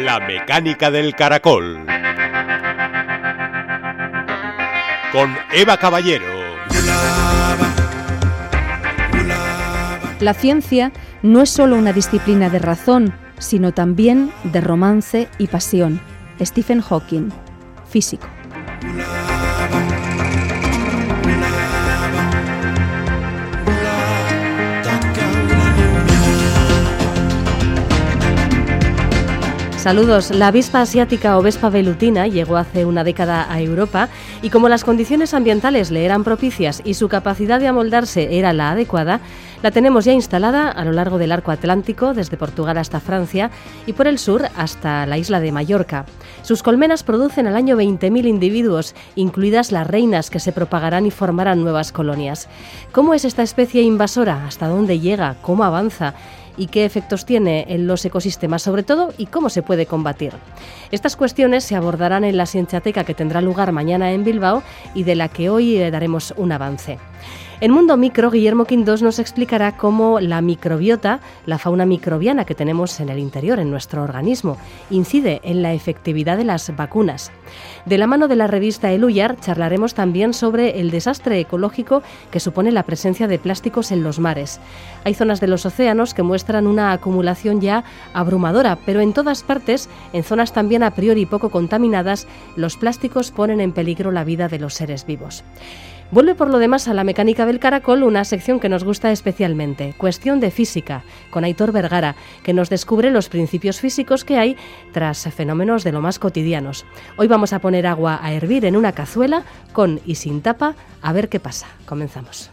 La mecánica del caracol. Con Eva Caballero. La ciencia no es solo una disciplina de razón, sino también de romance y pasión. Stephen Hawking, físico. Saludos. La avispa asiática o Vespa velutina llegó hace una década a Europa y como las condiciones ambientales le eran propicias y su capacidad de amoldarse era la adecuada, la tenemos ya instalada a lo largo del arco atlántico, desde Portugal hasta Francia y por el sur hasta la isla de Mallorca. Sus colmenas producen al año 20.000 individuos, incluidas las reinas que se propagarán y formarán nuevas colonias. ¿Cómo es esta especie invasora? ¿Hasta dónde llega? ¿Cómo avanza? ¿Y qué efectos tiene en los ecosistemas sobre todo? ¿Y cómo se puede combatir? Estas cuestiones se abordarán en la Cienciateca que tendrá lugar mañana en Bilbao y de la que hoy daremos un avance. En Mundo Micro, Guillermo Quindós nos explicará cómo la microbiota, la fauna microbiana que tenemos en el interior, en nuestro organismo, incide en la efectividad de las vacunas. De la mano de la revista El Uyar charlaremos también sobre el desastre ecológico que supone la presencia de plásticos en los mares. Hay zonas de los océanos que muestran una acumulación ya abrumadora, pero en todas partes, en zonas también a priori poco contaminadas, los plásticos ponen en peligro la vida de los seres vivos. Vuelve por lo demás a la mecánica del caracol, una sección que nos gusta especialmente, Cuestión de Física, con Aitor Vergara, que nos descubre los principios físicos que hay tras fenómenos de lo más cotidianos. Hoy vamos a poner agua a hervir en una cazuela, con y sin tapa, a ver qué pasa. Comenzamos.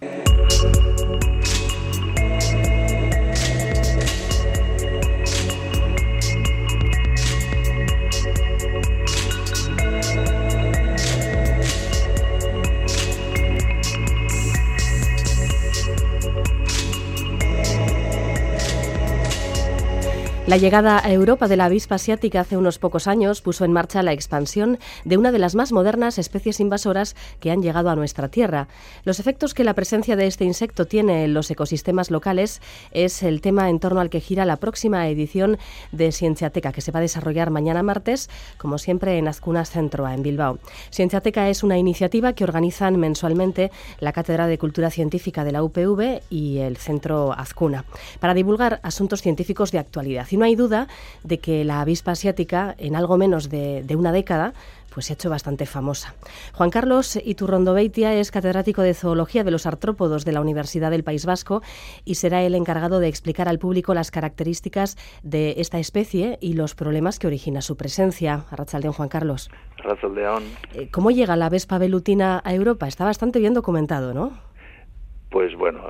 La llegada a Europa de la avispa asiática hace unos pocos años puso en marcha la expansión de una de las más modernas especies invasoras que han llegado a nuestra tierra. Los efectos que la presencia de este insecto tiene en los ecosistemas locales es el tema en torno al que gira la próxima edición de Cienciateca, que se va a desarrollar mañana martes, como siempre en Azcuna Centroa, en Bilbao. Cienciateca es una iniciativa que organizan mensualmente la Cátedra de Cultura Científica de la UPV y el Centro Azcuna, para divulgar asuntos científicos de actualidad. Y no hay duda de que la avispa asiática, en algo menos de una década, pues se ha hecho bastante famosa. Juan Carlos Iturrondobeitia es catedrático de Zoología de los Artrópodos de la Universidad del País Vasco y será el encargado de explicar al público las características de esta especie y los problemas que origina su presencia. Arratsaldeón, Juan Carlos. Arratsaldeón. ¿Cómo llega la Vespa velutina a Europa? Está bastante bien documentado, ¿no? Pues bueno,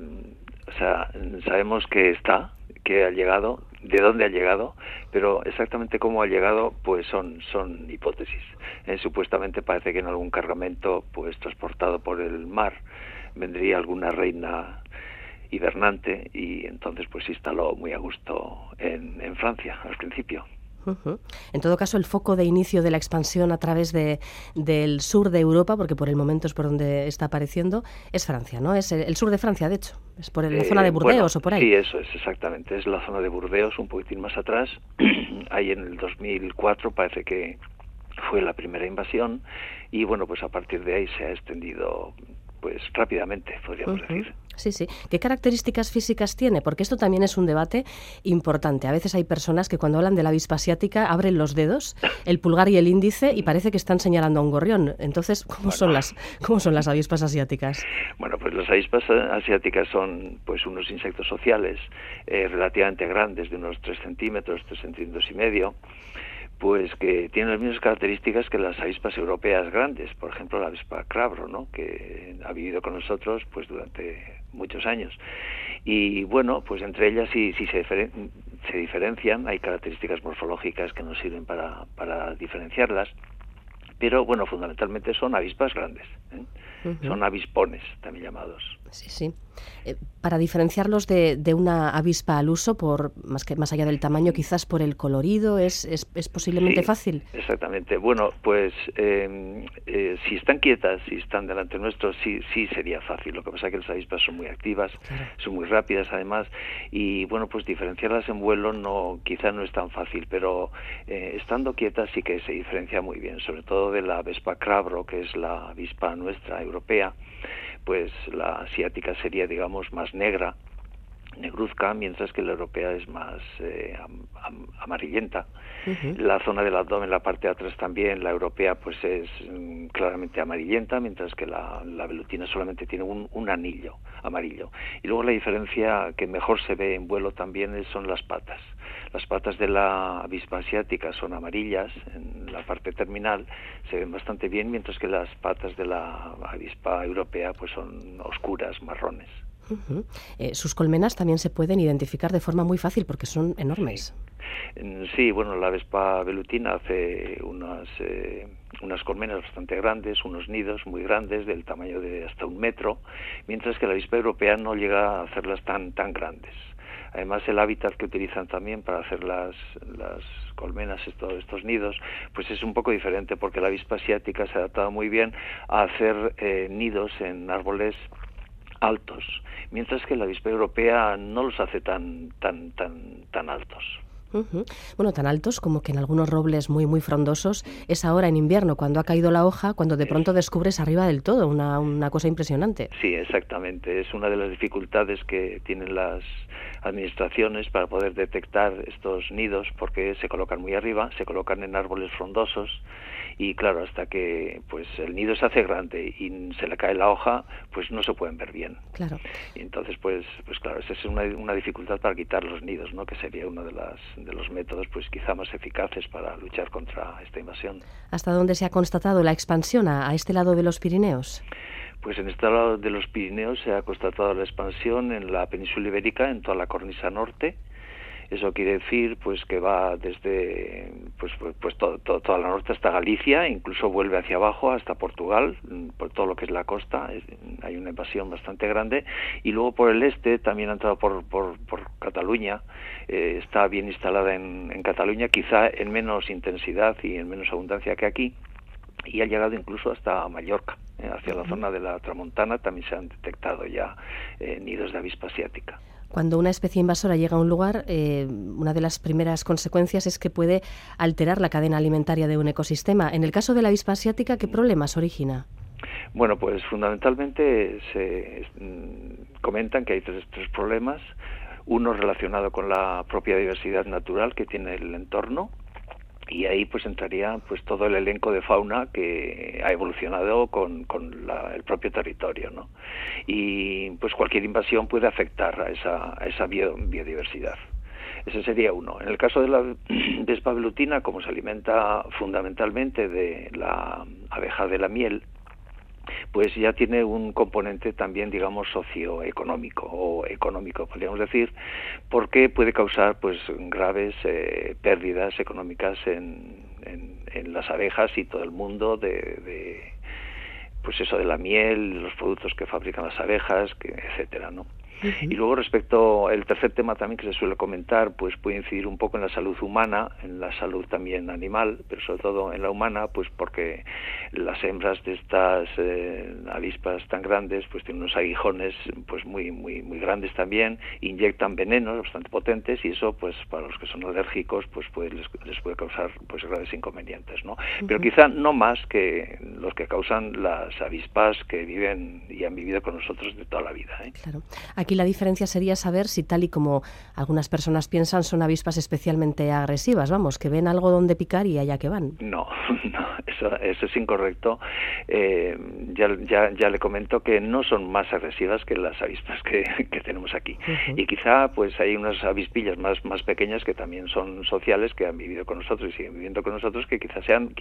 sabemos que ha llegado, de dónde ha llegado, pero exactamente cómo ha llegado, pues son hipótesis. Supuestamente parece que en algún cargamento, pues transportado por el mar, vendría alguna reina hibernante y entonces pues se instaló muy a gusto en Francia al principio. Uh-huh. En todo caso, el foco de inicio de la expansión a través del sur de Europa, porque por el momento es por donde está apareciendo, es Francia, ¿no? Es el sur de Francia, de hecho. Es por la zona de Burdeos o por ahí. Sí, eso es, exactamente. Es la zona de Burdeos, un poquitín más atrás. Ahí en el 2004 parece que fue la primera invasión y bueno, pues a partir de ahí se ha extendido pues rápidamente, podríamos decir. Sí, sí. ¿Qué características físicas tiene? Porque esto también es un debate importante. A veces hay personas que cuando hablan de la avispa asiática abren los dedos, el pulgar y el índice, y parece que están señalando a un gorrión. Entonces, ¿cómo son las avispas asiáticas? Bueno, pues las avispas asiáticas son pues unos insectos sociales relativamente grandes, de unos 3 centímetros, 3 centímetros y medio, pues que tienen las mismas características que las avispas europeas grandes, por ejemplo la avispa crabro, ¿no?, que ha vivido con nosotros pues durante muchos años. Y bueno, pues entre ellas sí se diferencian, hay características morfológicas que nos sirven para diferenciarlas, pero bueno, fundamentalmente son avispas grandes, ¿eh? Son avispones, también llamados. Sí, sí. Para diferenciarlos de una avispa al uso, más allá del tamaño, quizás por el colorido, ¿es posiblemente fácil? Exactamente. Bueno, pues si están quietas, si están delante nuestro, sí sería fácil. Lo que pasa es que las avispas son muy activas, son muy rápidas además, y bueno, pues diferenciarlas en vuelo quizá no es tan fácil, pero estando quietas sí que se diferencia muy bien, sobre todo de la Vespa crabro, que es la avispa nuestra europea. Pues la asiática sería, digamos, más negra, negruzca, mientras que la europea es más amarillenta. La zona del abdomen, la parte de atrás también, la europea pues es claramente amarillenta, mientras que la velutina solamente tiene un anillo amarillo. Y luego la diferencia que mejor se ve en vuelo también son las patas. Las patas de la avispa asiática son amarillas en la parte terminal, se ven bastante bien, mientras que las patas de la avispa europea pues son oscuras, marrones. Sus colmenas también se pueden identificar de forma muy fácil porque son enormes. Sí, bueno, la Vespa velutina hace unas colmenas bastante grandes, unos nidos muy grandes, del tamaño de hasta 1 metro, mientras que la avispa europea no llega a hacerlas tan grandes. Además, el hábitat que utilizan también para hacer las colmenas, estos nidos, pues es un poco diferente, porque la avispa asiática se ha adaptado muy bien a hacer nidos en árboles altos, mientras que la avispa europea no los hace tan altos. Bueno, tan altos como que en algunos robles muy frondosos es ahora en invierno, cuando ha caído la hoja, cuando de pronto descubres arriba del todo, una cosa impresionante. Sí, exactamente. Es una de las dificultades que tienen las administraciones para poder detectar estos nidos, porque se colocan muy arriba, se colocan en árboles frondosos, y claro, hasta que pues el nido se hace grande y se le cae la hoja, pues no se pueden ver bien. Claro. Y entonces pues claro, esa es una dificultad para quitar los nidos, ¿no? Que sería uno de los métodos pues quizá más eficaces para luchar contra esta invasión. ¿Hasta dónde se ha constatado la expansión a este lado de los Pirineos? Pues en este lado de los Pirineos se ha constatado la expansión en la península ibérica, en toda la cornisa norte. Eso quiere decir pues que va desde toda la norte hasta Galicia, incluso vuelve hacia abajo hasta Portugal, por todo lo que es la costa. Hay una invasión bastante grande, y luego por el este también ha entrado por Cataluña. Está bien instalada en Cataluña, quizá en menos intensidad y en menos abundancia que aquí, y ha llegado incluso hasta Mallorca. Hacia la zona de la Tramontana también se han detectado ya nidos de avispa asiática. Cuando una especie invasora llega a un lugar, una de las primeras consecuencias es que puede alterar la cadena alimentaria de un ecosistema. En el caso de la avispa asiática, ¿qué problemas origina? Bueno, pues fundamentalmente se comentan que hay tres problemas. Uno relacionado con la propia diversidad natural que tiene el entorno, y ahí pues entraría pues todo el elenco de fauna que ha evolucionado con el propio territorio, ¿no? Y pues cualquier invasión puede afectar a esa biodiversidad. Ese sería uno. En el caso de la Vespa velutina, como se alimenta fundamentalmente de la abeja de la miel, pues ya tiene un componente también, digamos, socioeconómico o económico, podríamos decir, porque puede causar pues graves pérdidas económicas en las abejas y todo el mundo de pues eso de la miel, los productos que fabrican las abejas, etcétera, ¿no? Y luego respecto al tercer tema también que se suele comentar, pues puede incidir un poco en la salud humana, en la salud también animal, pero sobre todo en la humana, pues porque las hembras de estas avispas tan grandes pues tienen unos aguijones pues muy grandes también, inyectan venenos bastante potentes, y eso pues para los que son alérgicos pues les puede causar pues graves inconvenientes, ¿no? Pero quizá no más que los que causan las avispas que viven y han vivido con nosotros de toda la vida, ¿eh? Claro. Aquí la diferencia sería saber si, tal y como algunas personas piensan, son avispas especialmente agresivas, vamos, que ven algo donde picar y allá que van. No, eso es incorrecto. Ya le comento que no son más agresivas que las avispas que tenemos aquí. Y quizá pues hay unas avispillas más pequeñas que también son sociales, que han vivido con nosotros y siguen viviendo con nosotros, que quizás sean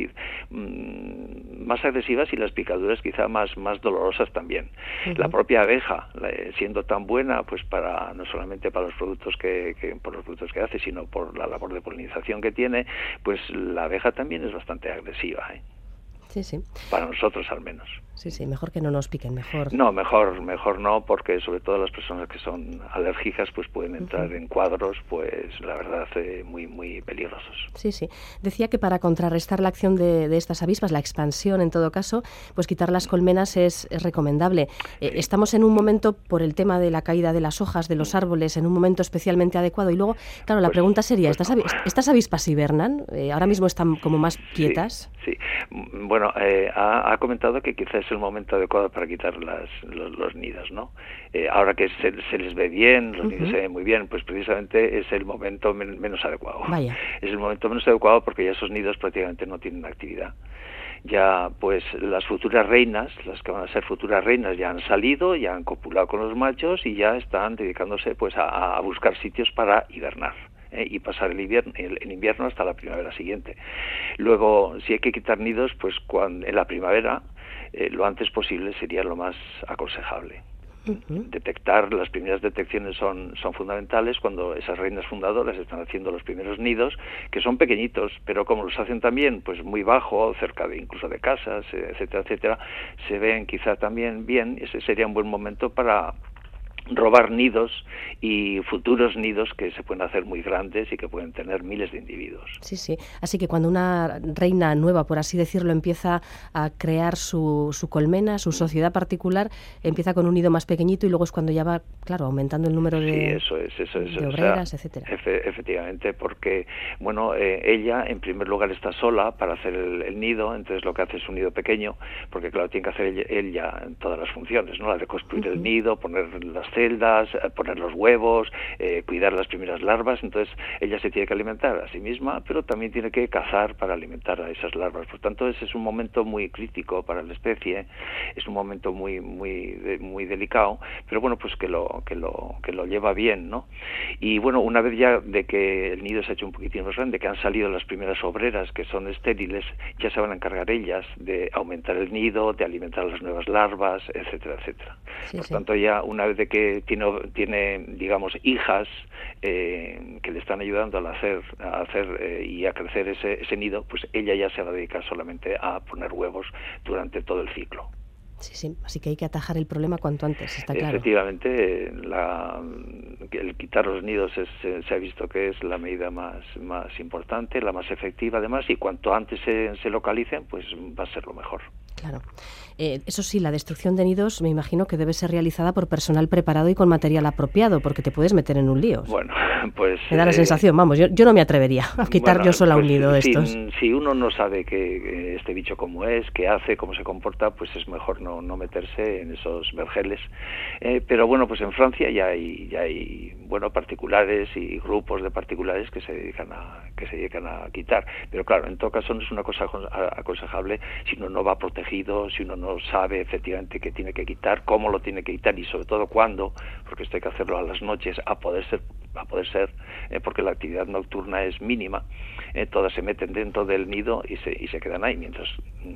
más agresivas, y las picaduras quizá más dolorosas también. La propia abeja, siendo tan buena pues no solamente para los productos por los productos que hace, sino por la labor de polinización que tiene, pues la abeja también es bastante agresiva, ¿eh? Sí, sí. Para nosotros al menos. Sí, sí, mejor que no nos piquen, mejor. No, mejor no, porque sobre todo las personas que son alérgicas pues pueden entrar en cuadros, pues la verdad, muy peligrosos. Sí, sí. Decía que para contrarrestar la acción de estas avispas, la expansión en todo caso, pues quitar las colmenas es recomendable. Estamos en un momento, por el tema de la caída de las hojas de los árboles, en un momento especialmente adecuado. Y luego, claro, la pregunta sería, ¿estas avispas hibernan? ¿Ahora mismo están como más quietas? Sí. Bueno, ha comentado que quizás es el momento adecuado para quitar los nidos, ¿no? Ahora que se les ve bien, los nidos se ven muy bien, pues precisamente es el momento menos adecuado. Vaya. Es el momento menos adecuado porque ya esos nidos prácticamente no tienen actividad. Ya pues las futuras reinas, las que van a ser futuras reinas, ya han salido, ya han copulado con los machos y ya están dedicándose pues a buscar sitios para hibernar. Y pasar el invierno hasta la primavera siguiente. Luego, si hay que quitar nidos, pues en la primavera, lo antes posible sería lo más aconsejable. Detectar, las primeras detecciones son fundamentales cuando esas reinas fundadoras están haciendo los primeros nidos, que son pequeñitos, pero como los hacen también pues muy bajo, cerca incluso de casas, etcétera, se ven quizá también bien. Ese sería un buen momento para robar nidos y futuros nidos que se pueden hacer muy grandes y que pueden tener miles de individuos. Sí, sí. Así que cuando una reina nueva, por así decirlo, empieza a crear su colmena, su sociedad particular, empieza con un nido más pequeñito y luego es cuando ya va, claro, aumentando el número de obreras, etcétera. Efectivamente, porque, bueno, ella en primer lugar está sola para hacer el nido, entonces lo que hace es un nido pequeño, porque claro, tiene que hacer ella todas las funciones, ¿no? La de construir el nido, poner las celdas, poner los huevos, cuidar las primeras larvas. Entonces ella se tiene que alimentar a sí misma, pero también tiene que cazar para alimentar a esas larvas. Por tanto, ese es un momento muy crítico para la especie, es un momento muy delicado, pero bueno, pues que lo lleva bien, ¿no? Y bueno, una vez ya de que el nido se ha hecho un poquitín más grande, que han salido las primeras obreras que son estériles, ya se van a encargar ellas de aumentar el nido, de alimentar a las nuevas larvas, etcétera. Por tanto, ya una vez de que tiene digamos hijas que le están ayudando a hacer y a crecer ese nido, pues ella ya se va a dedicar solamente a poner huevos durante todo el ciclo. Sí, sí, así que hay que atajar el problema cuanto antes, está claro. Efectivamente, el quitar los nidos se ha visto que es la medida más importante, la más efectiva además, y cuanto antes se localicen, pues va a ser lo mejor. Claro. Eso sí, la destrucción de nidos me imagino que debe ser realizada por personal preparado y con material apropiado, porque te puedes meter en un lío. Bueno, pues... Me da la sensación, vamos, yo no me atrevería a quitar yo sola un nido de estos. Si uno no sabe que este bicho cómo es, qué hace, cómo se comporta, pues es mejor no meterse en esos vergeles. Pero bueno, pues en Francia ya hay bueno, particulares y grupos de particulares que se dedican a quitar. Pero claro, en todo caso no es una cosa aconsejable si uno no va protegido, si uno no sabe efectivamente qué tiene que quitar, cómo lo tiene que quitar y sobre todo cuándo, porque esto hay que hacerlo a las noches, a poder ser, porque la actividad nocturna es mínima. Todas se meten dentro del nido y se quedan ahí, mientras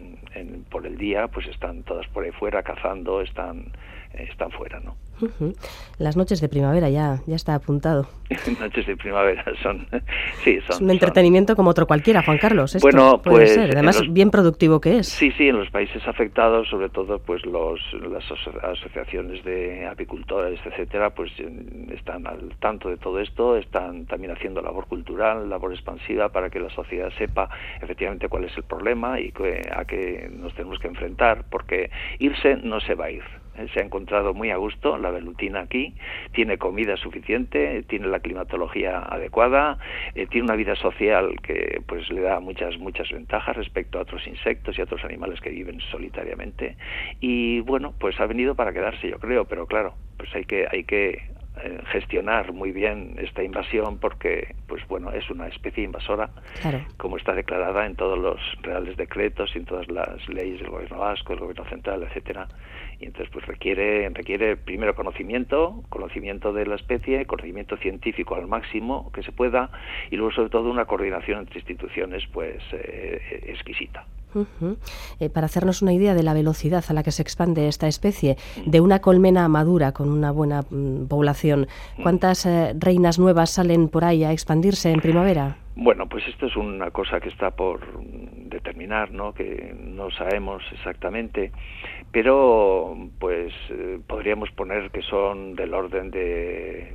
por el día pues están todas por ahí fuera cazando, están fuera, ¿no? Las noches de primavera ya está apuntado. Noches de primavera son un entretenimiento como otro cualquiera, Juan Carlos. Esto bueno, puede pues ser, además bien productivo que es. Sí, en los países afectados, sobre todo pues las asociaciones de apicultores, etcétera, pues están al tanto de todo esto, están también haciendo labor cultural, labor expansiva para que la sociedad sepa efectivamente cuál es el problema y a qué nos tenemos que enfrentar, porque irse no se va a ir. Se ha encontrado muy a gusto la velutina aquí, tiene comida suficiente, tiene la climatología adecuada, tiene una vida social que pues le da muchas ventajas respecto a otros insectos y a otros animales que viven solitariamente y bueno, pues ha venido para quedarse, yo creo, pero claro, pues hay que gestionar muy bien esta invasión porque pues bueno, es una especie invasora, claro, como está declarada en todos los reales decretos y en todas las leyes del gobierno vasco, del gobierno central, etcétera. Y entonces pues requiere primero conocimiento de la especie, conocimiento científico al máximo que se pueda y luego sobre todo una coordinación entre instituciones pues exquisita. Para hacernos una idea de la velocidad a la que se expande esta especie, de una colmena madura con una buena población, ¿cuántas reinas nuevas salen por ahí a expandirse en primavera? Bueno, pues esto es una cosa que está por determinar, ¿no? Que no sabemos exactamente, pero pues podríamos poner que son del orden de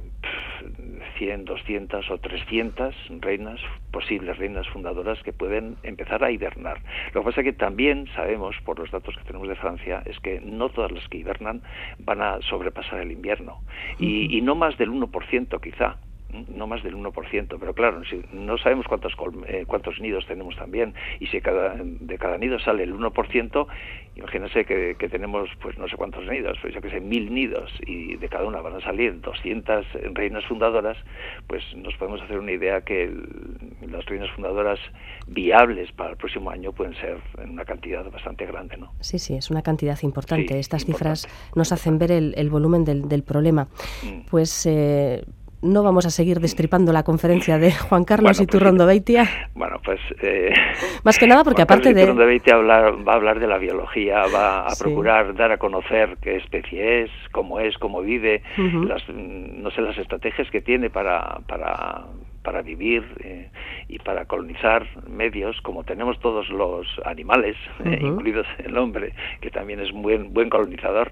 100, 200 o 300 posibles reinas fundadoras que pueden empezar a hibernar. Lo que pasa es que también sabemos, por los datos que tenemos de Francia, es que no todas las que hibernan van a sobrepasar el invierno, y no más del 1% quizá. No más del 1%, pero claro, si no sabemos cuántos nidos tenemos también, y si de cada nido sale el 1%, imagínense que tenemos pues no sé cuántos nidos, pues yo que sé, 1000 nidos, y de cada una van a salir 200 reinas fundadoras, pues nos podemos hacer una idea que las reinas fundadoras viables para el próximo año pueden ser en una cantidad bastante grande, ¿no? Sí, es una cantidad importante. Sí, estas importante, cifras nos hacen ver el volumen del problema. Pues no vamos a seguir destripando la conferencia de Juan Carlos Iturrondo Beitia. Bueno, pues más que nada porque Juan aparte Carlos Iturrondo Beitia va a hablar de la biología, va a Sí. procurar dar a conocer qué especie es, cómo vive, las estrategias que tiene para vivir y para colonizar medios, como tenemos todos los animales, incluidos el hombre, que también es buen colonizador,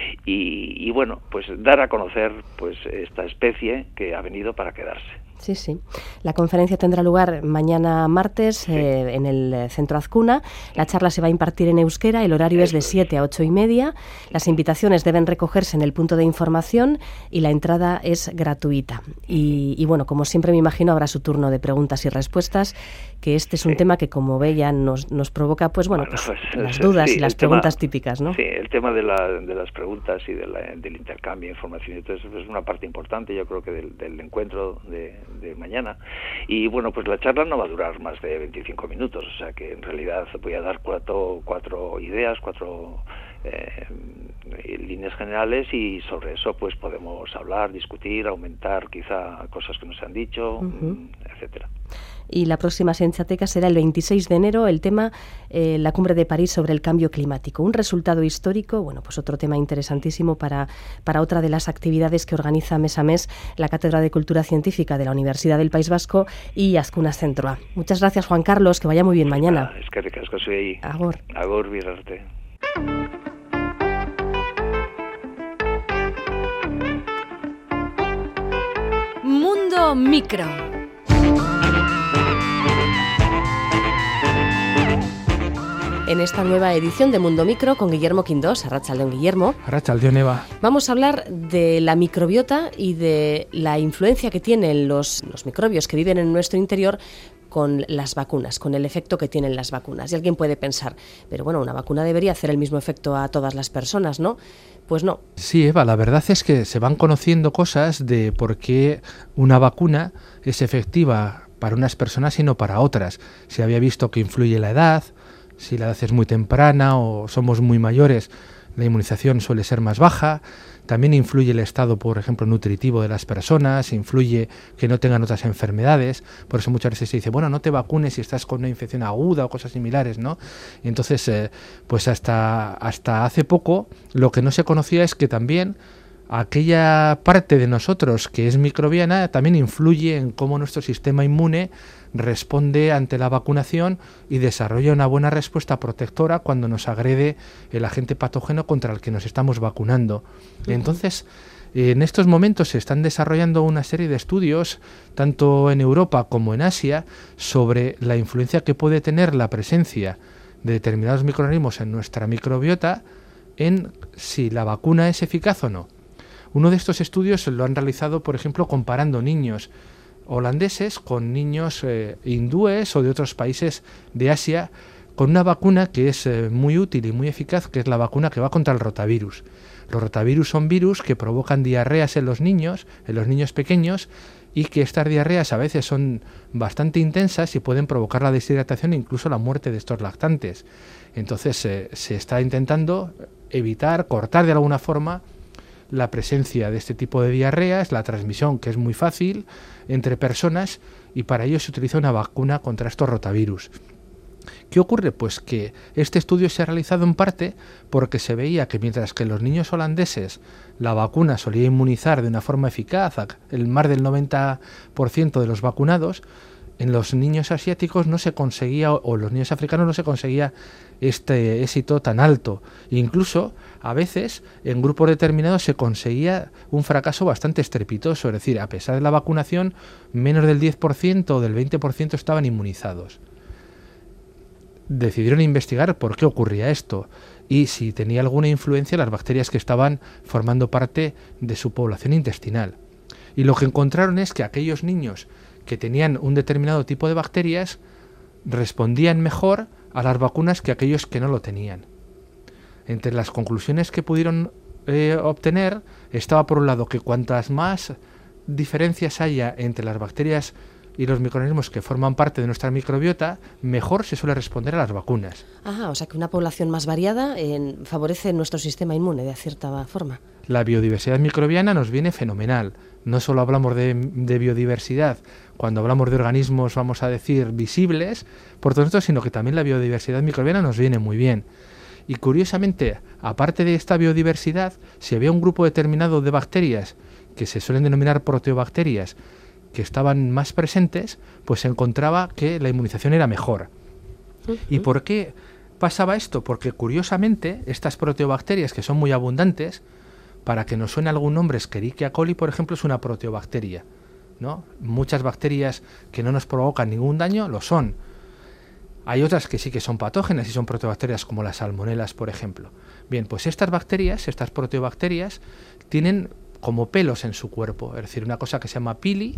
y bueno, pues dar a conocer pues esta especie que ha venido para quedarse. Sí. La conferencia tendrá lugar mañana martes en el Centro Azcuna. La charla se va a impartir en euskera, el horario es de 7 a 8:30. Las invitaciones deben recogerse en el punto de información y la entrada es gratuita. Y bueno, como siempre me imagino, habrá su turno de preguntas y respuestas, que este es un tema que, como ve, ya nos provoca pues las dudas y las preguntas típicas, ¿no? Sí, el tema de las preguntas y del intercambio de información, entonces es una parte importante, yo creo que del encuentro de mañana. Y bueno, pues la charla no va a durar más de 25 minutos, o sea que en realidad voy a dar cuatro ideas, líneas generales, y sobre eso pues podemos hablar, discutir, aumentar quizá cosas que no se han dicho, etcétera. Y la próxima Scienziateca será el 26 de enero, el tema la Cumbre de París sobre el cambio climático. Un resultado histórico, bueno, pues otro tema interesantísimo para otra de las actividades que organiza mes a mes la Cátedra de Cultura Científica de la Universidad del País Vasco y Azkuna Zentroa. Muchas gracias, Juan Carlos, que vaya muy bien mañana. Es que ricasco zuei. Agur. Agur, birarte. Mundo Micro. En esta nueva edición de Mundo Micro con Guillermo Quindós, arratsaldeon Guillermo. Arratsaldeon, Eva. Vamos a hablar de la microbiota y de la influencia que tienen los microbios que viven en nuestro interior con las vacunas, con el efecto que tienen las vacunas. Y alguien puede pensar, pero bueno, una vacuna debería hacer el mismo efecto a todas las personas, ¿no? Pues no. Sí, Eva, la verdad es que se van conociendo cosas de por qué una vacuna es efectiva para unas personas y no para otras. Se había visto que influye la edad, si la edad es muy temprana o somos muy mayores, la inmunización suele ser más baja. También influye el estado, por ejemplo, nutritivo de las personas, influye que no tengan otras enfermedades. Por eso muchas veces se dice, bueno, no te vacunes si estás con una infección aguda o cosas similares, ¿no? Y entonces, pues hasta hace poco lo que no se conocía es que también aquella parte de nosotros que es microbiana también influye en cómo nuestro sistema inmune responde ante la vacunación y desarrolla una buena respuesta protectora cuando nos agrede el agente patógeno contra el que nos estamos vacunando. Entonces, en estos momentos se están desarrollando una serie de estudios, tanto en Europa como en Asia, sobre la influencia que puede tener la presencia de determinados microorganismos en nuestra microbiota en si la vacuna es eficaz o no. Uno de estos estudios lo han realizado, por ejemplo, comparando niños holandeses con niños hindúes o de otros países de Asia, con una vacuna que es muy útil y muy eficaz, que es la vacuna que va contra el rotavirus. Los rotavirus son virus que provocan diarreas en los niños pequeños, y que estas diarreas a veces son bastante intensas y pueden provocar la deshidratación e incluso la muerte de estos lactantes. Entonces se está intentando evitar, cortar de alguna forma la presencia de este tipo de diarreas, la transmisión, que es muy fácil entre personas, y para ello se utiliza una vacuna contra estos rotavirus. ¿Qué ocurre? Pues que este estudio se ha realizado en parte porque se veía que mientras que en los niños holandeses la vacuna solía inmunizar de una forma eficaz el más del 90% de los vacunados, en los niños asiáticos no se conseguía, o los niños africanos no se conseguía este éxito tan alto. Incluso, a veces, en grupos determinados se conseguía un fracaso bastante estrepitoso, es decir, a pesar de la vacunación, menos del 10% o del 20% estaban inmunizados. Decidieron investigar por qué ocurría esto y si tenía alguna influencia las bacterias que estaban formando parte de su población intestinal. Y lo que encontraron es que aquellos niños que tenían un determinado tipo de bacterias respondían mejor a las vacunas que aquellos que no lo tenían. Entre las conclusiones que pudieron obtener estaba por un lado que cuantas más diferencias haya entre las bacterias y los microorganismos que forman parte de nuestra microbiota, mejor se suele responder a las vacunas. Ajá, o sea que una población más variada favorece nuestro sistema inmune de cierta forma. La biodiversidad microbiana nos viene fenomenal. No solo hablamos de biodiversidad cuando hablamos de organismos, vamos a decir, visibles por todos nosotros, sino que también la biodiversidad microbiana nos viene muy bien. Y curiosamente, aparte de esta biodiversidad, si había un grupo determinado de bacterias que se suelen denominar proteobacterias, que estaban más presentes, pues se encontraba que la inmunización era mejor. ¿Y por qué pasaba esto? Porque curiosamente estas proteobacterias, que son muy abundantes, para que nos suene algún nombre, Escherichia coli, por ejemplo, es una proteobacteria, ¿no? Muchas bacterias que no nos provocan ningún daño lo son. Hay otras que sí que son patógenas y son proteobacterias como las salmonelas, por ejemplo. Bien, pues estas bacterias, estas proteobacterias, tienen como pelos en su cuerpo, es decir, una cosa que se llama pili,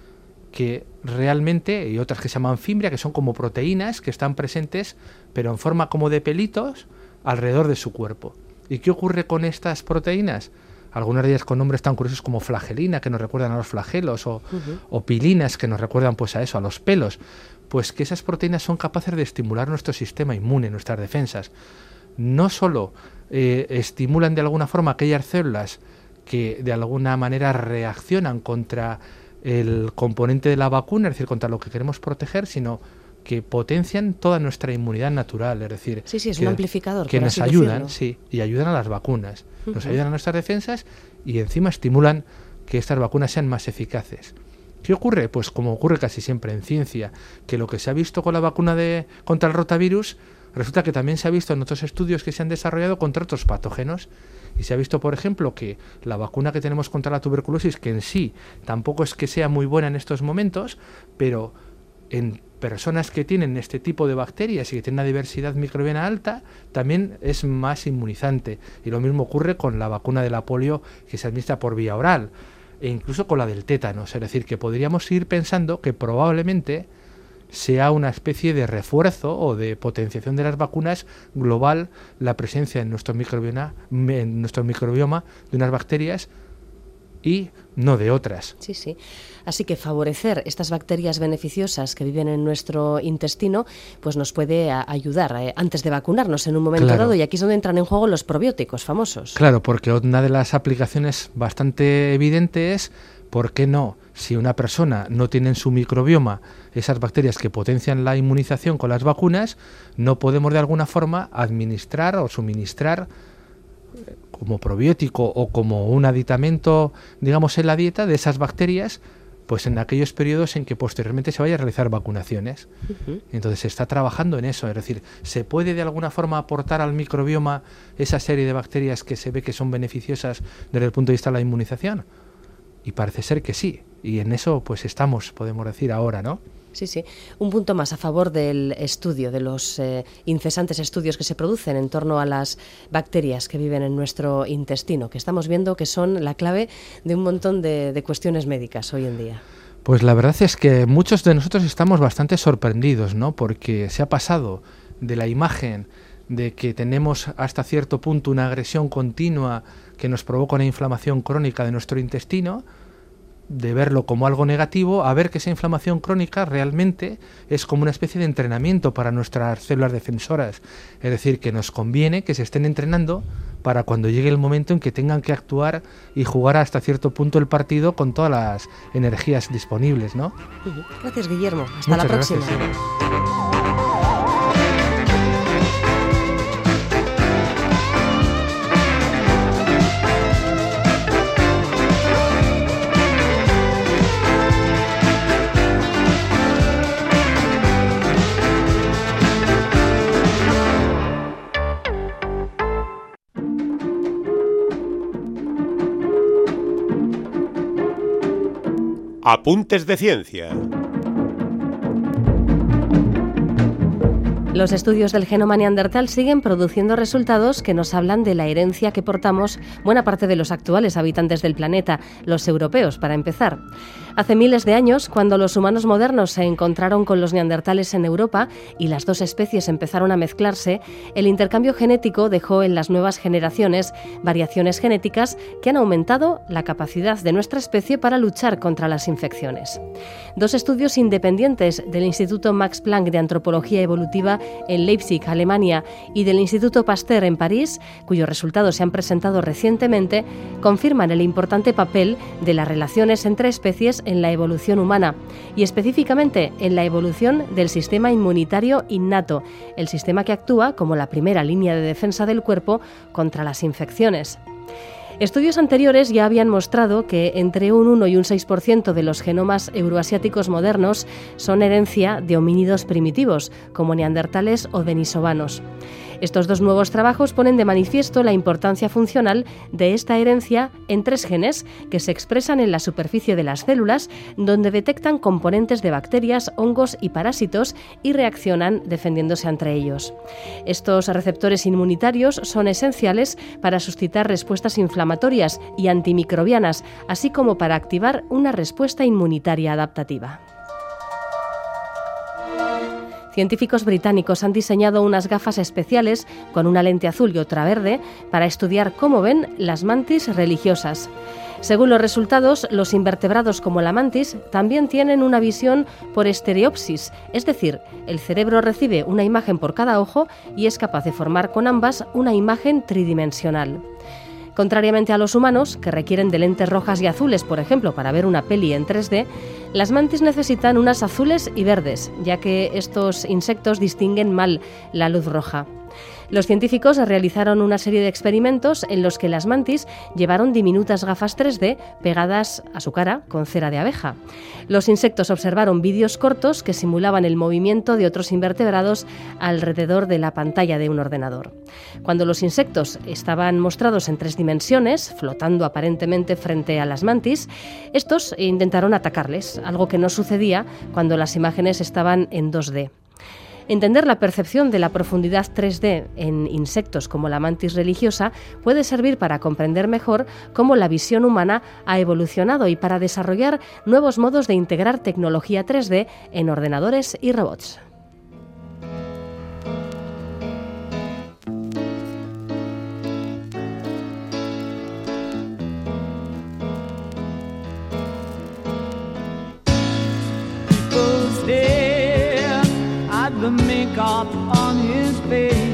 que realmente, y otras que se llaman fimbria, que son como proteínas que están presentes, pero en forma como de pelitos alrededor de su cuerpo. ¿Y qué ocurre con estas proteínas? Algunas de ellas con nombres tan curiosos como flagelina, que nos recuerdan a los flagelos, o pilinas, que nos recuerdan pues a eso, a los pelos. Pues que esas proteínas son capaces de estimular nuestro sistema inmune, nuestras defensas. No solo estimulan de alguna forma aquellas células que de alguna manera reaccionan contra el componente de la vacuna, es decir, contra lo que queremos proteger, sino que potencian toda nuestra inmunidad natural, es decir, sí, es un amplificador, que nos ayudan, sí, y ayudan a las vacunas, nos ayudan a nuestras defensas y encima estimulan que estas vacunas sean más eficaces. ¿Qué ocurre? Pues como ocurre casi siempre en ciencia, que lo que se ha visto con la vacuna contra el rotavirus, resulta que también se ha visto en otros estudios que se han desarrollado contra otros patógenos. Y se ha visto, por ejemplo, que la vacuna que tenemos contra la tuberculosis, que en sí tampoco es que sea muy buena en estos momentos, pero en personas que tienen este tipo de bacterias y que tienen una diversidad microbiana alta, también es más inmunizante. Y lo mismo ocurre con la vacuna de la polio que se administra por vía oral, e incluso con la del tétanos. Es decir, que podríamos ir pensando que probablemente sea una especie de refuerzo o de potenciación de las vacunas global la presencia en nuestro microbioma de unas bacterias y no de otras. Sí, sí. Así que favorecer estas bacterias beneficiosas que viven en nuestro intestino, pues nos puede ayudar antes de vacunarnos en un momento dado, y aquí es donde entran en juego los probióticos famosos. Claro, porque una de las aplicaciones bastante evidente es, ¿por qué no? Si una persona no tiene en su microbioma esas bacterias que potencian la inmunización con las vacunas, no podemos de alguna forma administrar o suministrar como probiótico o como un aditamento, digamos, en la dieta de esas bacterias, pues en aquellos periodos en que posteriormente se vaya a realizar vacunaciones. Entonces se está trabajando en eso, es decir, ¿se puede de alguna forma aportar al microbioma esa serie de bacterias que se ve que son beneficiosas desde el punto de vista de la inmunización? Y parece ser que sí, y en eso pues estamos, podemos decir ahora, ¿no? Sí, sí. Un punto más a favor del estudio, de los incesantes estudios que se producen en torno a las bacterias que viven en nuestro intestino, que estamos viendo que son la clave de un montón de cuestiones médicas hoy en día. Pues la verdad es que muchos de nosotros estamos bastante sorprendidos, ¿no? Porque se ha pasado de la imagen de que tenemos hasta cierto punto una agresión continua que nos provoca una inflamación crónica de nuestro intestino, de verlo como algo negativo, a ver que esa inflamación crónica realmente es como una especie de entrenamiento para nuestras células defensoras. Es decir, que nos conviene que se estén entrenando para cuando llegue el momento en que tengan que actuar y jugar hasta cierto punto el partido con todas las energías disponibles, ¿no? Gracias, Guillermo. Hasta la próxima. Gracias. Apuntes de ciencia. Los estudios del genoma neandertal siguen produciendo resultados que nos hablan de la herencia que portamos buena parte de los actuales habitantes del planeta, los europeos, para empezar. Hace miles de años, cuando los humanos modernos se encontraron con los neandertales en Europa y las dos especies empezaron a mezclarse, el intercambio genético dejó en las nuevas generaciones variaciones genéticas que han aumentado la capacidad de nuestra especie para luchar contra las infecciones. Dos estudios independientes del Instituto Max Planck de Antropología Evolutiva en Leipzig, Alemania, y del Instituto Pasteur en París, cuyos resultados se han presentado recientemente, confirman el importante papel de las relaciones entre especies en la evolución humana y específicamente en la evolución del sistema inmunitario innato, el sistema que actúa como la primera línea de defensa del cuerpo contra las infecciones. Estudios anteriores ya habían mostrado que entre un 1 y un 6% de los genomas euroasiáticos modernos son herencia de homínidos primitivos, como neandertales o denisovanos. Estos dos nuevos trabajos ponen de manifiesto la importancia funcional de esta herencia en 3 genes que se expresan en la superficie de las células, donde detectan componentes de bacterias, hongos y parásitos y reaccionan defendiéndose entre ellos. Estos receptores inmunitarios son esenciales para suscitar respuestas inflamatorias y antimicrobianas, así como para activar una respuesta inmunitaria adaptativa. Científicos británicos han diseñado unas gafas especiales con una lente azul y otra verde para estudiar cómo ven las mantis religiosas. Según los resultados, los invertebrados como la mantis también tienen una visión por estereopsis, es decir, el cerebro recibe una imagen por cada ojo y es capaz de formar con ambas una imagen tridimensional. Contrariamente a los humanos, que requieren de lentes rojas y azules, por ejemplo, para ver una peli en 3D, las mantis necesitan unas azules y verdes, ya que estos insectos distinguen mal la luz roja. Los científicos realizaron una serie de experimentos en los que las mantis llevaron diminutas gafas 3D pegadas a su cara con cera de abeja. Los insectos observaron vídeos cortos que simulaban el movimiento de otros invertebrados alrededor de la pantalla de un ordenador. Cuando los insectos estaban mostrados en 3 dimensiones, flotando aparentemente frente a las mantis, estos intentaron atacarles, algo que no sucedía cuando las imágenes estaban en 2D. Entender la percepción de la profundidad 3D en insectos como la mantis religiosa puede servir para comprender mejor cómo la visión humana ha evolucionado y para desarrollar nuevos modos de integrar tecnología 3D en ordenadores y robots. The makeup on his face,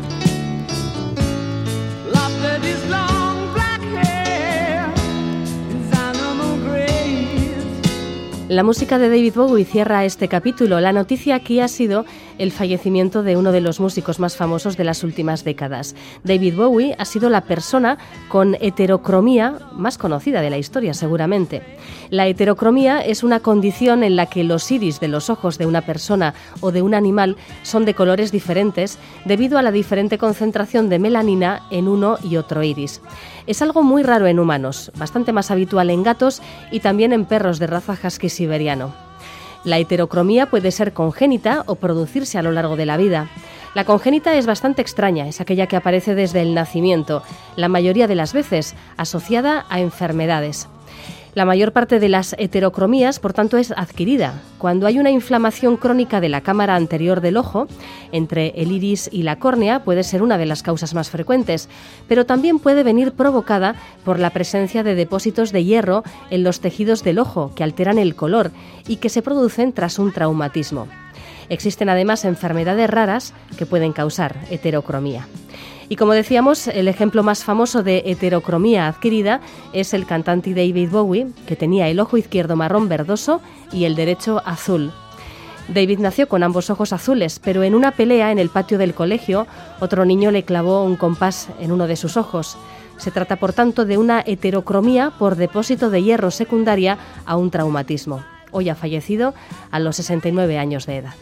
laughed at his long black hair, his animal grace. La música de David Bowie cierra este capítulo. La noticia aquí ha sido el fallecimiento de uno de los músicos más famosos de las últimas décadas. David Bowie ha sido la persona con heterocromía más conocida de la historia, seguramente. La heterocromía es una condición en la que los iris de los ojos de una persona o de un animal son de colores diferentes debido a la diferente concentración de melanina en uno y otro iris. Es algo muy raro en humanos, bastante más habitual en gatos y también en perros de raza husky siberiano. La heterocromía puede ser congénita o producirse a lo largo de la vida. La congénita es bastante extraña, es aquella que aparece desde el nacimiento, la mayoría de las veces asociada a enfermedades. La mayor parte de las heterocromías, por tanto, es adquirida. Cuando hay una inflamación crónica de la cámara anterior del ojo, entre el iris y la córnea, puede ser una de las causas más frecuentes, pero también puede venir provocada por la presencia de depósitos de hierro en los tejidos del ojo, que alteran el color y que se producen tras un traumatismo. Existen además enfermedades raras que pueden causar heterocromía. Y como decíamos, el ejemplo más famoso de heterocromía adquirida es el cantante David Bowie, que tenía el ojo izquierdo marrón verdoso y el derecho azul. David nació con ambos ojos azules, pero en una pelea en el patio del colegio, otro niño le clavó un compás en uno de sus ojos. Se trata, por tanto, de una heterocromía por depósito de hierro secundaria a un traumatismo. Hoy ha fallecido a los 69 años de edad.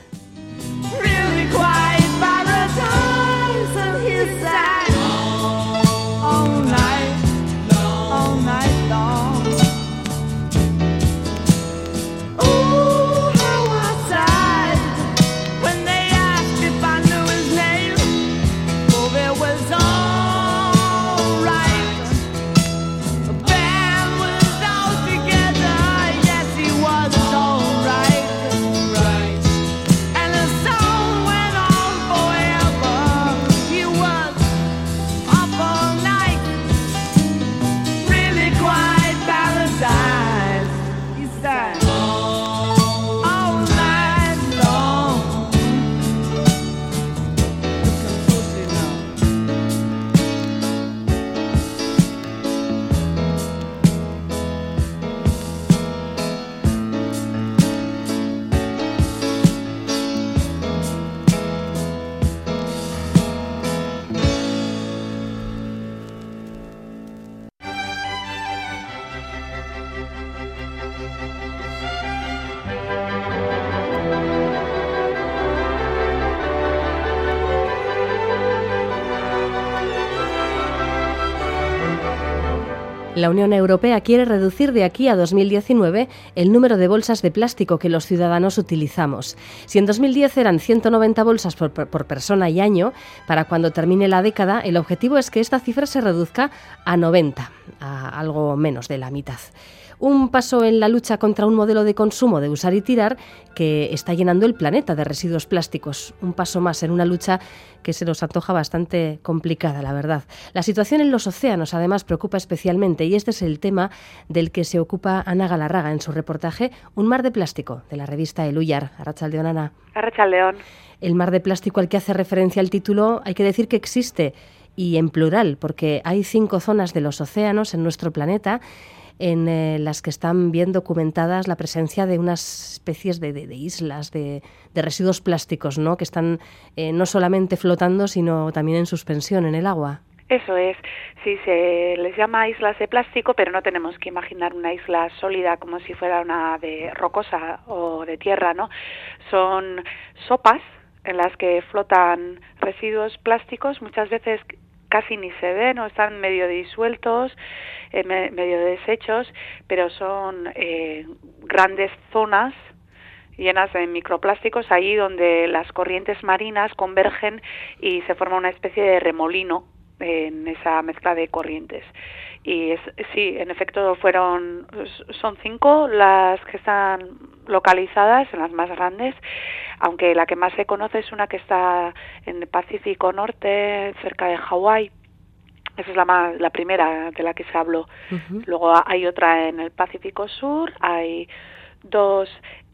La Unión Europea quiere reducir de aquí a 2019 el número de bolsas de plástico que los ciudadanos utilizamos. Si en 2010 eran 190 bolsas por persona y año, para cuando termine la década, el objetivo es que esta cifra se reduzca a 90, a algo menos de la mitad. Un paso en la lucha contra un modelo de consumo de usar y tirar que está llenando el planeta de residuos plásticos. Un paso más en una lucha que se nos antoja bastante complicada, la verdad. La situación en los océanos, además, preocupa especialmente y este es el tema del que se ocupa Ana Galarraga en su reportaje Un mar de plástico, de la revista El Uyar. Arratsaldeon, Ana. Arratsaldeon. El mar de plástico al que hace referencia el título, hay que decir que existe, y en plural, porque hay 5 zonas de los océanos en nuestro planeta en las que están bien documentadas la presencia de unas especies de islas, de residuos plásticos, ¿no? Que están no solamente flotando, sino también en suspensión en el agua. Eso es, sí, se les llama islas de plástico, pero no tenemos que imaginar una isla sólida como si fuera una de rocosa o de tierra, ¿no? Son sopas en las que flotan residuos plásticos, muchas veces casi ni se ven o están medio disueltos, medio deshechos, pero son grandes zonas llenas de microplásticos, ahí donde las corrientes marinas convergen y se forma una especie de remolino en esa mezcla de corrientes. Y sí, en efecto son 5 las que están localizadas, en las más grandes, aunque la que más se conoce es una que está en el Pacífico Norte, cerca de Hawái. Esa es la primera de la que se habló. Uh-huh. Luego hay otra en el Pacífico Sur, hay 2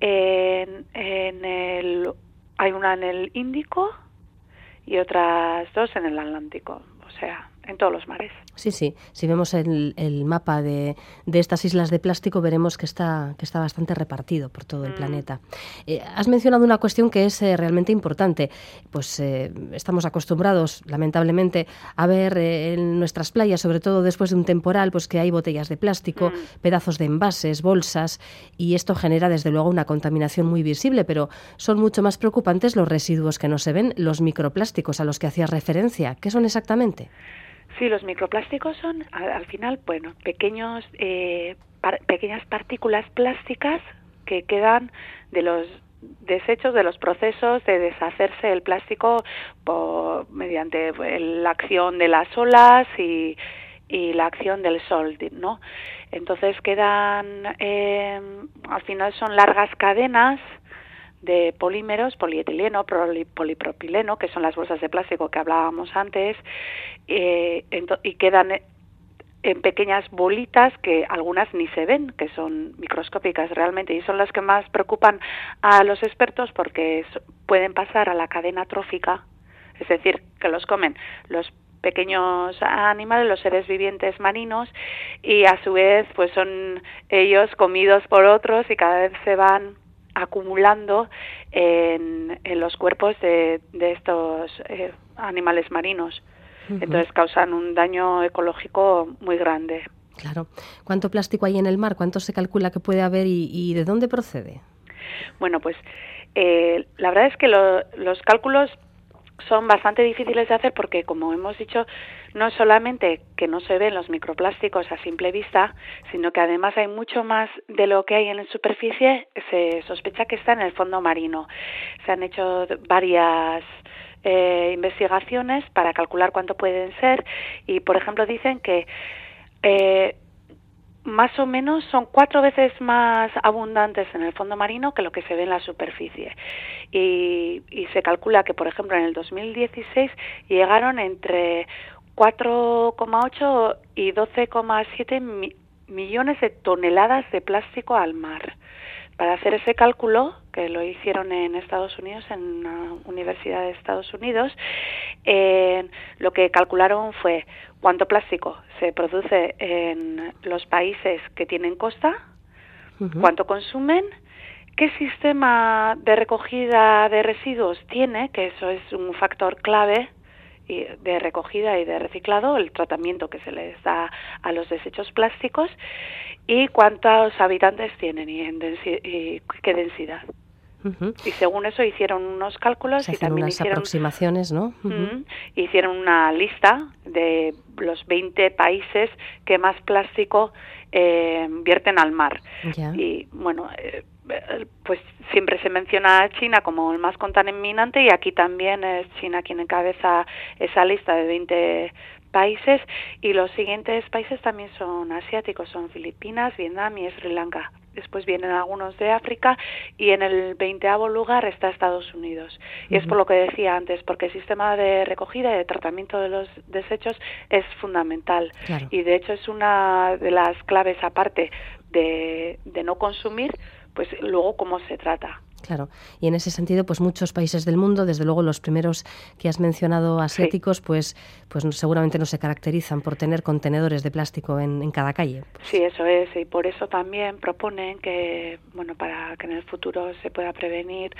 hay una en el Índico y otras 2 en el Atlántico, o sea, en todos los mares. Sí, sí. Si vemos el mapa de estas islas de plástico, veremos que está bastante repartido por todo el planeta. Has mencionado una cuestión que es realmente importante. Pues estamos acostumbrados, lamentablemente, a ver en nuestras playas, sobre todo después de un temporal, pues que hay botellas de plástico, pedazos de envases, bolsas, y esto genera, desde luego, una contaminación muy visible, pero son mucho más preocupantes los residuos que no se ven, los microplásticos a los que hacías referencia. ¿Qué son exactamente? Sí, los microplásticos son, al final, bueno, pequeñas partículas plásticas que quedan de los desechos, de los procesos de deshacerse el plástico mediante la acción de las olas y la acción del sol, ¿no? Entonces quedan, al final son largas cadenas de polímeros, polietileno, polipropileno, que son las bolsas de plástico que hablábamos antes, y quedan en pequeñas bolitas que algunas ni se ven, que son microscópicas realmente, y son las que más preocupan a los expertos porque pueden pasar a la cadena trófica, es decir, que los comen los pequeños animales, los seres vivientes marinos, y a su vez pues son ellos comidos por otros y cada vez se van acumulando en los cuerpos de estos animales marinos. Uh-huh. Entonces causan un daño ecológico muy grande. Claro. ¿Cuánto plástico hay en el mar? ¿Cuánto se calcula que puede haber y de dónde procede? Bueno, pues la verdad es que los cálculos son bastante difíciles de hacer porque, como hemos dicho, no solamente que no se ven los microplásticos a simple vista, sino que además hay mucho más de lo que hay en la superficie, se sospecha que está en el fondo marino. Se han hecho varias investigaciones para calcular cuánto pueden ser y, por ejemplo, dicen que más o menos son 4 veces más abundantes en el fondo marino que lo que se ve en la superficie. Y se calcula que, por ejemplo, en el 2016 llegaron entre 4,8 y 12,7 millones de toneladas de plástico al mar. Para hacer ese cálculo, que lo hicieron en Estados Unidos, en una universidad de Estados Unidos, lo que calcularon fue cuánto plástico se produce en los países que tienen costa, uh-huh, cuánto consumen, qué sistema de recogida de residuos tiene, que eso es un factor clave de recogida y de reciclado, el tratamiento que se les da a los desechos plásticos, y cuántos habitantes tienen y qué densidad. Y según eso hicieron unos cálculos Se y hacen también unas hicieron aproximaciones, ¿no? hicieron una lista de los 20 países que más plástico vierten al mar. Ya. Y bueno, pues siempre se menciona a China como el más contaminante, y aquí también es China quien encabeza esa lista de 20 países, y los siguientes países también son asiáticos, son Filipinas, Vietnam y Sri Lanka. Después vienen algunos de África, y en el 20º lugar está Estados Unidos. Y es por lo que decía antes, porque el sistema de recogida y de tratamiento de los desechos es fundamental. Claro. Y de hecho es una de las claves, aparte de no consumir, pues luego cómo se trata. Claro, y en ese sentido, pues muchos países del mundo, desde luego los primeros que has mencionado asiáticos, pues seguramente no se caracterizan por tener contenedores de plástico en cada calle. Pues. Sí, eso es, y por eso también proponen que, bueno, para que en el futuro se pueda prevenir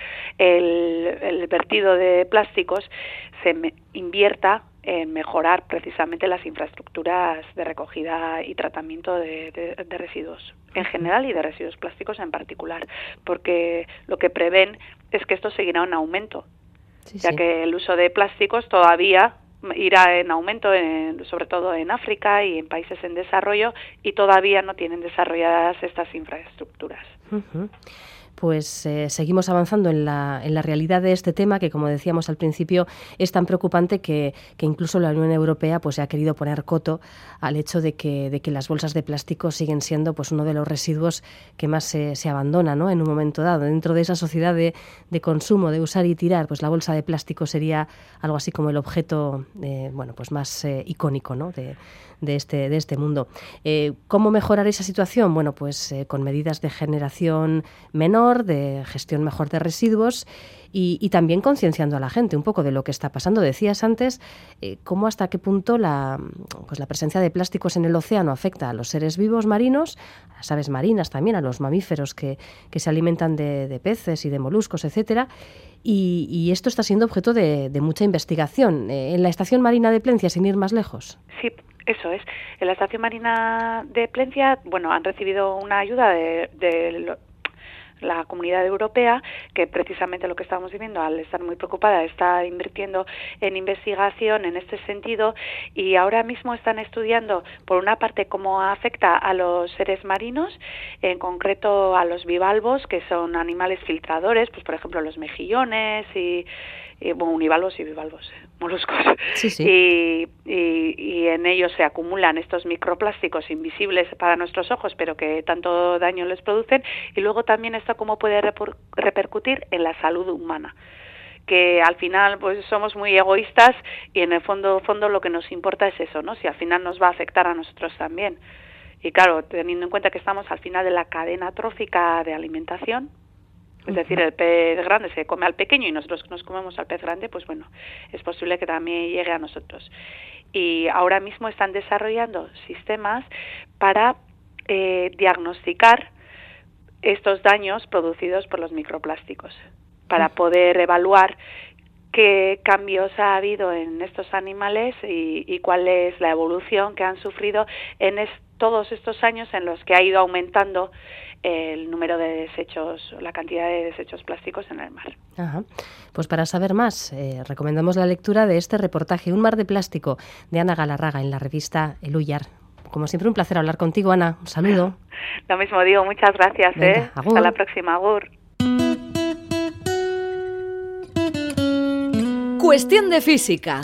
el vertido de plásticos, se invierta en mejorar precisamente las infraestructuras de recogida y tratamiento de residuos en general y de residuos plásticos en particular, porque lo que prevén es que esto seguirá en aumento, ya que el uso de plásticos todavía irá en aumento, sobre todo en África y en países en desarrollo, y todavía no tienen desarrolladas estas infraestructuras. Pues seguimos avanzando en la realidad de este tema, que como decíamos al principio es tan preocupante que incluso la Unión Europea pues ha querido poner coto al hecho de que las bolsas de plástico siguen siendo pues uno de los residuos que más se abandona, ¿no? En un momento dado. Dentro de esa sociedad de consumo, de usar y tirar, pues la bolsa de plástico sería algo así como el objeto pues más icónico, ¿no? de este mundo. ¿Cómo mejorar esa situación? Bueno, pues con medidas de generación menor, de gestión mejor de residuos y también concienciando a la gente un poco de lo que está pasando. Decías antes cómo hasta qué punto la presencia de plásticos en el océano afecta a los seres vivos marinos, a las aves marinas también, a los mamíferos que se alimentan de peces y de moluscos, etcétera. Y esto está siendo objeto de mucha investigación. En la Estación Marina de Plencia, sin ir más lejos. Sí, eso es. En la Estación Marina de Plencia, bueno, han recibido una ayuda de la Comunidad Europea, que precisamente lo que estamos viviendo, al estar muy preocupada, está invirtiendo en investigación en este sentido, y ahora mismo están estudiando, por una parte, cómo afecta a los seres marinos, en concreto a los bivalvos, que son animales filtradores, pues por ejemplo los mejillones y univalvos y bivalvos, moluscos. Sí. Y en ellos se acumulan estos microplásticos invisibles para nuestros ojos, pero que tanto daño les producen. Y luego también está cómo puede repercutir en la salud humana, que al final pues somos muy egoístas, y en el fondo lo que nos importa es eso, ¿no? Si al final nos va a afectar a nosotros también. Y claro, teniendo en cuenta que estamos al final de la cadena trófica de alimentación, es decir, el pez grande se come al pequeño y nosotros nos comemos al pez grande, pues bueno, es posible que también llegue a nosotros. Y ahora mismo están desarrollando sistemas para diagnosticar estos daños producidos por los microplásticos, para poder evaluar qué cambios ha habido en estos animales y cuál es la evolución que han sufrido en todos estos años en los que ha ido aumentando el número de desechos, la cantidad de desechos plásticos en el mar. Ajá. Pues para saber más, recomendamos la lectura de este reportaje, Un mar de plástico, de Ana Galarraga, en la revista El Uyar. Como siempre, un placer hablar contigo, Ana. Un saludo. Lo mismo digo, muchas gracias. Venga, agur. Hasta la próxima, agur. Cuestión de física.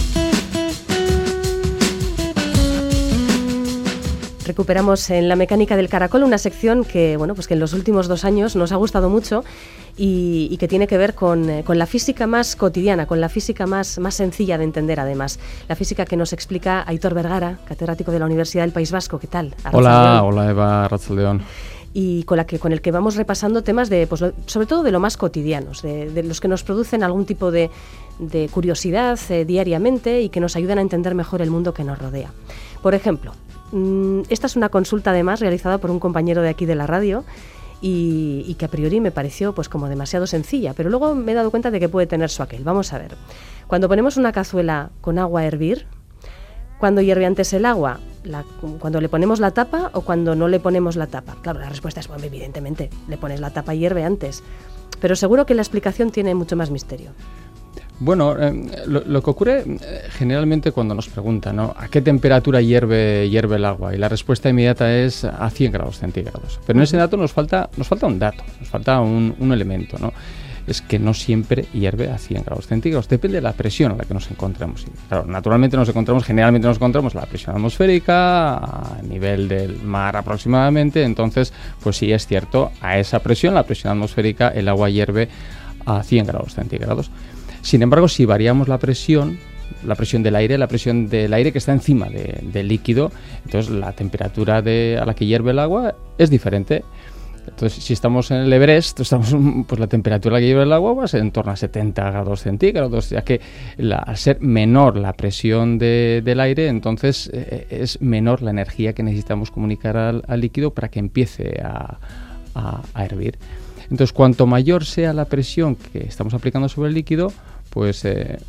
Recuperamos en La Mecánica del Caracol una sección que, bueno, pues que en los últimos 2 años nos ha gustado mucho y que tiene que ver con la física más cotidiana, con la física más sencilla de entender, además. La física que nos explica Aitor Vergara, catedrático de la Universidad del País Vasco. ¿Qué tal? Hola Eva, Arratsaldeon. Y con el que vamos repasando temas de, pues, sobre todo de lo más cotidianos, de los que nos producen algún tipo de curiosidad diariamente y que nos ayudan a entender mejor el mundo que nos rodea. Por ejemplo, esta es una consulta además realizada por un compañero de aquí de la radio y que a priori me pareció pues como demasiado sencilla, pero luego me he dado cuenta de que puede tener su aquel. Vamos a ver. Cuando ponemos una cazuela con agua a hervir, ¿cuándo hierve antes el agua? ¿Cuando le ponemos la tapa o cuando no le ponemos la tapa? Claro, la respuesta es, bueno, evidentemente, le pones la tapa y hierve antes. Pero seguro que la explicación tiene mucho más misterio. Bueno, lo que ocurre generalmente cuando nos preguntan, ¿no?, ¿a qué temperatura hierve el agua? Y la respuesta inmediata es a 100 grados centígrados. Pero en ese dato nos falta un dato, nos falta un elemento, ¿no? Es que no siempre hierve a 100 grados centígrados. Depende de la presión a la que nos encontramos. Y, claro, generalmente nos encontramos a la presión atmosférica, a nivel del mar aproximadamente. Entonces, pues sí, es cierto, a esa presión, la presión atmosférica, el agua hierve a 100 grados centígrados. Sin embargo, si variamos la presión del aire que está encima del líquido, entonces la temperatura a la que hierve el agua es diferente. Entonces, si estamos en el Everest, pues la temperatura a la que hierve el agua va a ser en torno a 70 grados centígrados, ya que al ser menor la presión del aire, entonces es menor la energía que necesitamos comunicar al líquido para que empiece a hervir. Entonces, cuanto mayor sea la presión que estamos aplicando sobre el líquido, pues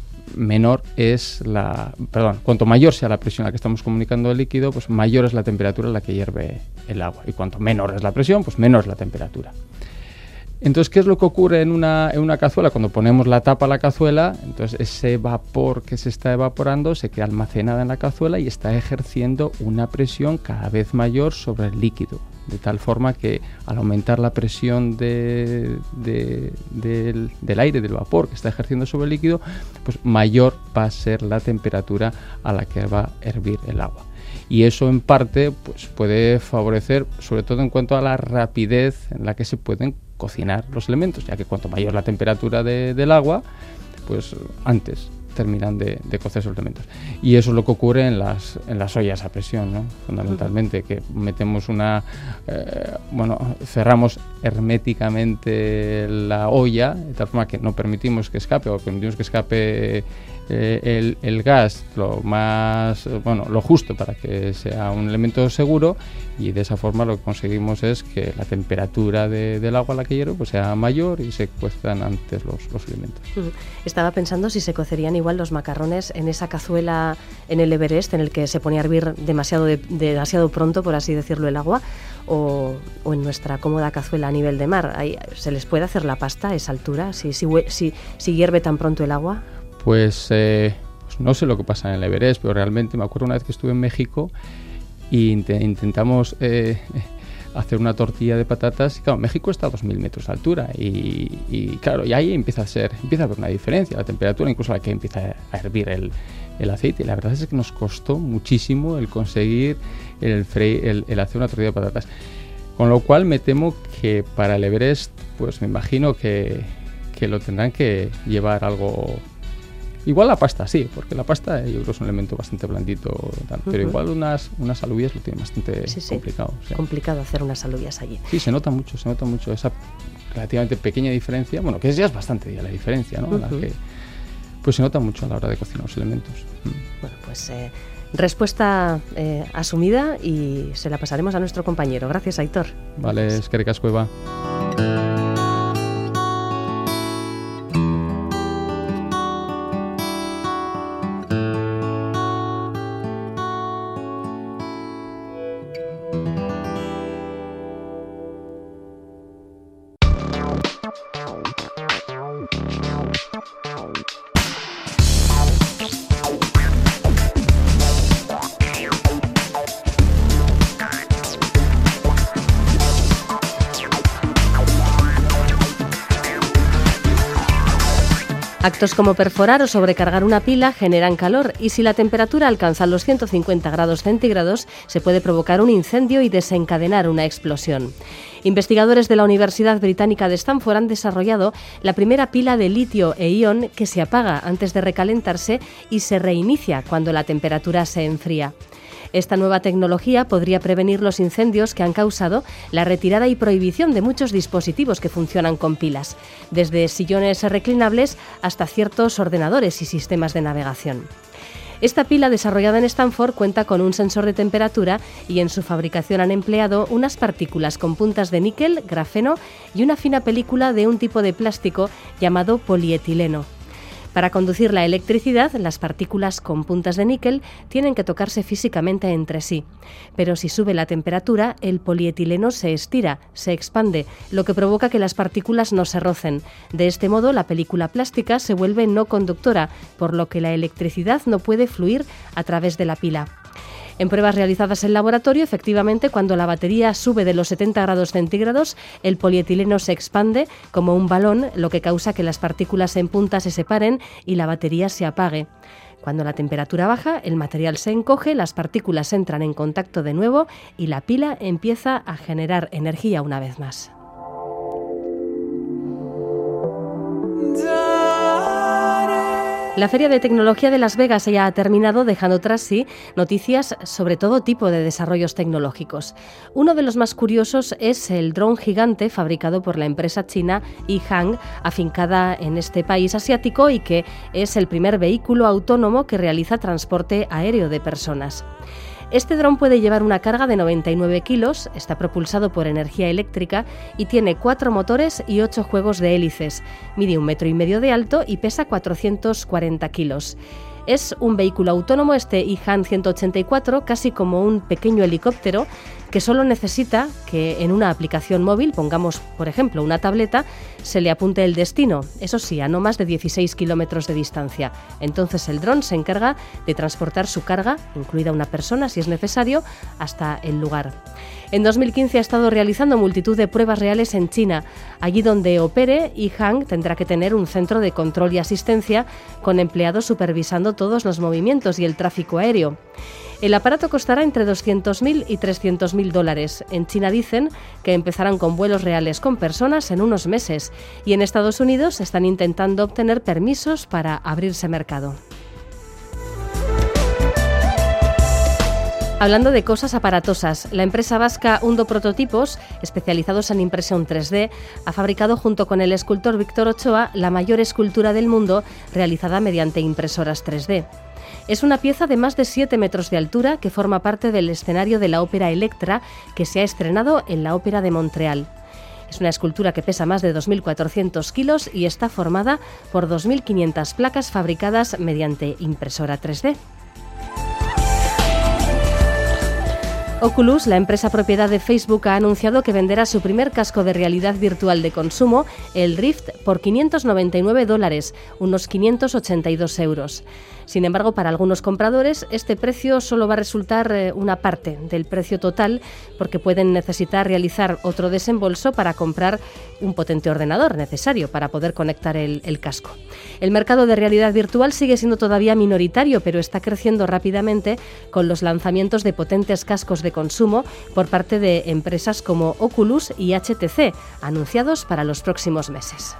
cuanto mayor sea la presión a la que estamos comunicando el líquido, pues mayor es la temperatura a la que hierve el agua. Y cuanto menor es la presión, pues menor es la temperatura. Entonces, ¿qué es lo que ocurre en una cazuela? Cuando ponemos la tapa a la cazuela, entonces ese vapor que se está evaporando se queda almacenado en la cazuela y está ejerciendo una presión cada vez mayor sobre el líquido. De tal forma que al aumentar la presión del aire, del vapor que está ejerciendo sobre el líquido, pues mayor va a ser la temperatura a la que va a hervir el agua. Y eso en parte pues puede favorecer, sobre todo en cuanto a la rapidez en la que se pueden cocinar los elementos, ya que cuanto mayor la temperatura del agua, pues antes terminan de cocerse los elementos. Y eso es lo que ocurre en las ollas a presión, ¿no? Fundamentalmente, que metemos cerramos herméticamente la olla, de tal forma que no permitimos que escape, o permitimos que escape el gas lo justo para que sea un elemento seguro, y de esa forma lo que conseguimos es que la temperatura del agua a la que hierve pues sea mayor y se cuezan antes los alimentos. Estaba pensando si se cocerían igual los macarrones en esa cazuela en el Everest, en el que se pone a hervir demasiado pronto, por así decirlo, el agua, o en nuestra cómoda cazuela a nivel de mar. ¿Se les puede hacer la pasta a esa altura si hierve tan pronto el agua? Pues no sé lo que pasa en el Everest, pero realmente me acuerdo una vez que estuve en México y intentamos hacer una tortilla de patatas. Y claro, México está a 2.000 metros de altura y claro, y ahí empieza a haber una diferencia, la temperatura, incluso a la que empieza a hervir el aceite. Y la verdad es que nos costó muchísimo el conseguir el hacer una tortilla de patatas. Con lo cual me temo que para el Everest, pues me imagino que lo tendrán que llevar algo. Igual la pasta, sí, porque la pasta yo creo que es un elemento bastante blandito, pero igual unas alubias lo tienen bastante complicado. Sí. Complicado hacer unas alubias allí. Sí, se nota mucho esa relativamente pequeña diferencia, bueno, que ya es bastante la diferencia, ¿no? La que, pues se nota mucho a la hora de cocinar los elementos. Bueno, pues respuesta asumida y se la pasaremos a nuestro compañero. Gracias, Aitor. Vale, eskerrik asko, Eva. Actos como perforar o sobrecargar una pila generan calor y si la temperatura alcanza los 150 grados centígrados se puede provocar un incendio y desencadenar una explosión. Investigadores de la Universidad Británica de Stanford han desarrollado la primera pila de litio e ion que se apaga antes de recalentarse y se reinicia cuando la temperatura se enfría. Esta nueva tecnología podría prevenir los incendios que han causado la retirada y prohibición de muchos dispositivos que funcionan con pilas, desde sillones reclinables hasta ciertos ordenadores y sistemas de navegación. Esta pila desarrollada en Stanford cuenta con un sensor de temperatura y en su fabricación han empleado unas partículas con puntas de níquel, grafeno y una fina película de un tipo de plástico llamado polietileno. Para conducir la electricidad, las partículas con puntas de níquel tienen que tocarse físicamente entre sí. Pero si sube la temperatura, el polietileno se estira, se expande, lo que provoca que las partículas no se rocen. De este modo, la película plástica se vuelve no conductora, por lo que la electricidad no puede fluir a través de la pila. En pruebas realizadas en laboratorio, efectivamente, cuando la batería sube de los 70 grados centígrados, el polietileno se expande como un balón, lo que causa que las partículas en punta se separen y la batería se apague. Cuando la temperatura baja, el material se encoge, las partículas entran en contacto de nuevo y la pila empieza a generar energía una vez más. La Feria de Tecnología de Las Vegas ya ha terminado, dejando tras sí noticias sobre todo tipo de desarrollos tecnológicos. Uno de los más curiosos es el dron gigante fabricado por la empresa china Yihang, afincada en este país asiático, y que es el primer vehículo autónomo que realiza transporte aéreo de personas. Este dron puede llevar una carga de 99 kilos, está propulsado por energía eléctrica y tiene 4 motores y 8 juegos de hélices. Mide 1,5 metros de alto y pesa 440 kilos. Es un vehículo autónomo, este Yihang 184, casi como un pequeño helicóptero, que solo necesita que en una aplicación móvil, pongamos por ejemplo una tableta, se le apunte el destino, eso sí, a no más de 16 kilómetros de distancia. Entonces el dron se encarga de transportar su carga, incluida una persona si es necesario, hasta el lugar. En 2015 ha estado realizando multitud de pruebas reales en China. Allí donde opere, Yihang tendrá que tener un centro de control y asistencia con empleados supervisando todos los movimientos y el tráfico aéreo. El aparato costará entre 200.000 y 300.000 dólares. En China dicen que empezarán con vuelos reales con personas en unos meses y en Estados Unidos están intentando obtener permisos para abrirse mercado. Hablando de cosas aparatosas, la empresa vasca Hundo Prototipos, especializados en impresión 3D, ha fabricado junto con el escultor Víctor Ochoa la mayor escultura del mundo realizada mediante impresoras 3D. Es una pieza de más de 7 metros de altura que forma parte del escenario de la ópera Electra, que se ha estrenado en la Ópera de Montreal. Es una escultura que pesa más de 2.400 kilos y está formada por 2.500 placas fabricadas mediante impresora 3D. Oculus, la empresa propiedad de Facebook, ha anunciado que venderá su primer casco de realidad virtual de consumo, el Rift, por $599, unos 582 euros. Sin embargo, para algunos compradores, este precio solo va a resultar una parte del precio total, porque pueden necesitar realizar otro desembolso para comprar un potente ordenador necesario para poder conectar el casco. El mercado de realidad virtual sigue siendo todavía minoritario, pero está creciendo rápidamente con los lanzamientos de potentes cascos de consumo por parte de empresas como Oculus y HTC, anunciados para los próximos meses.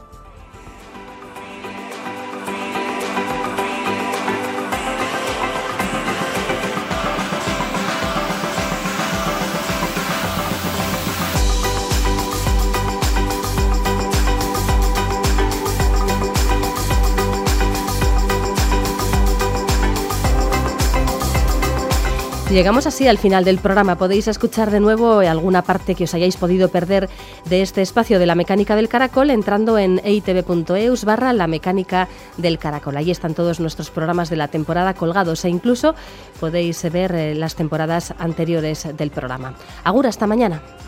Llegamos así al final del programa. Podéis escuchar de nuevo alguna parte que os hayáis podido perder de este espacio de La Mecánica del Caracol entrando en eitv.eus/La Mecánica del Caracol. Ahí están todos nuestros programas de la temporada colgados e incluso podéis ver las temporadas anteriores del programa. Agur, hasta mañana.